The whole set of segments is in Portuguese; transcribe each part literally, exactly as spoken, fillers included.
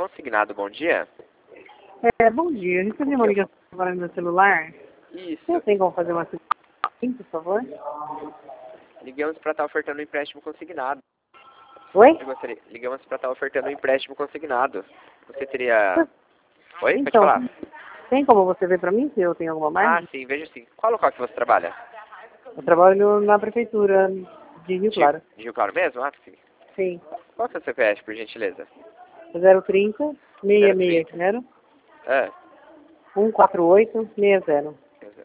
Consignado, bom dia. É, bom dia. Eu recebi uma ligação agora no meu celular. Isso. Você tem como fazer uma sim, por favor? Ligamos para estar ofertando um empréstimo consignado. Oi? Eu gostaria... Ligamos para estar ofertando um empréstimo consignado. Você teria... Oi? Pode Então, falar. tem como você ver pra mim se eu tenho alguma Ah, margem? sim, vejo sim. Qual local que você trabalha? Eu trabalho na prefeitura de Rio De, Claro. de Rio Claro mesmo? Ah, sim. Sim. Qual que é o seu C P F, por gentileza? zero trinta, seis zero seis trinta. zero, Ah. um quatro oito, seis zero.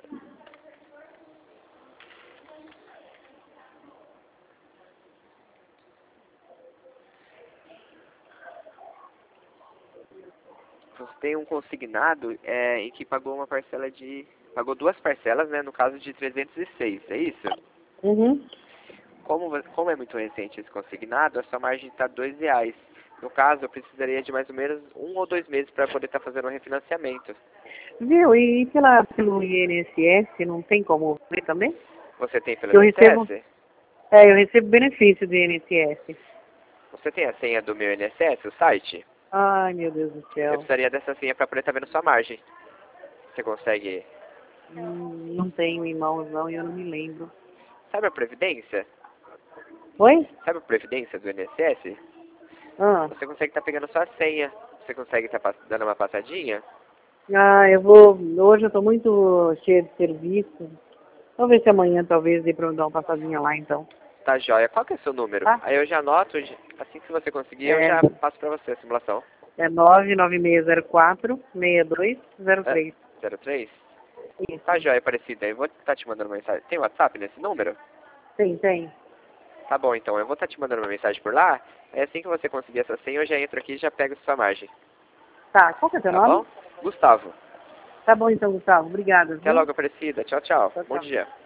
Você tem um consignado é, em que pagou uma parcela de... Pagou duas parcelas, né? No caso de trezentos e seis, é isso? Uhum. Como, vo- como é muito recente esse consignado, a sua margem está dois reais. No caso, eu precisaria de mais ou menos um ou dois meses para poder estar fazendo um refinanciamento. Viu? E pela, pelo I N S S não tem como ver também? Você tem pelo Eu recebo, I N S S? é, eu recebo benefício do I N S S. Você tem a senha do meu I N S S, o site? Ai, meu Deus do Eu céu. precisaria dessa senha para poder estar vendo sua margem. Você consegue... Hum, não tenho em mãos não e eu não me lembro. Sabe a Previdência? Oi? Sabe a Previdência do I N S S? Ah. Você consegue estar pegando sua senha. Você consegue estar pass- dando uma passadinha? Ah, eu vou. Hoje eu tô muito cheia de serviço. Vamos ver se amanhã talvez dê pra eu dar uma passadinha lá então. Tá joia. Qual que é o seu número? Tá? Aí eu já anoto, assim que você conseguir, eu É, já passo para você a simulação. é nove nove seis zero quatro, seis dois zero Ah, três. zero três? Tá Isso. joia, Aparecida. Eu vou estar te mandando uma mensagem. Tem WhatsApp nesse número? Tem, tem. Tá bom, então. Eu vou estar te mandando uma mensagem por lá. É assim que você conseguir essa senha, eu já entro aqui e já pego sua margem. Tá, qual que é teu Tá nome? bom? Gustavo. Tá bom então, Gustavo. Obrigada, Até viu? logo, Aparecida. Tchau, tchau. Tchau, Bom tchau. dia.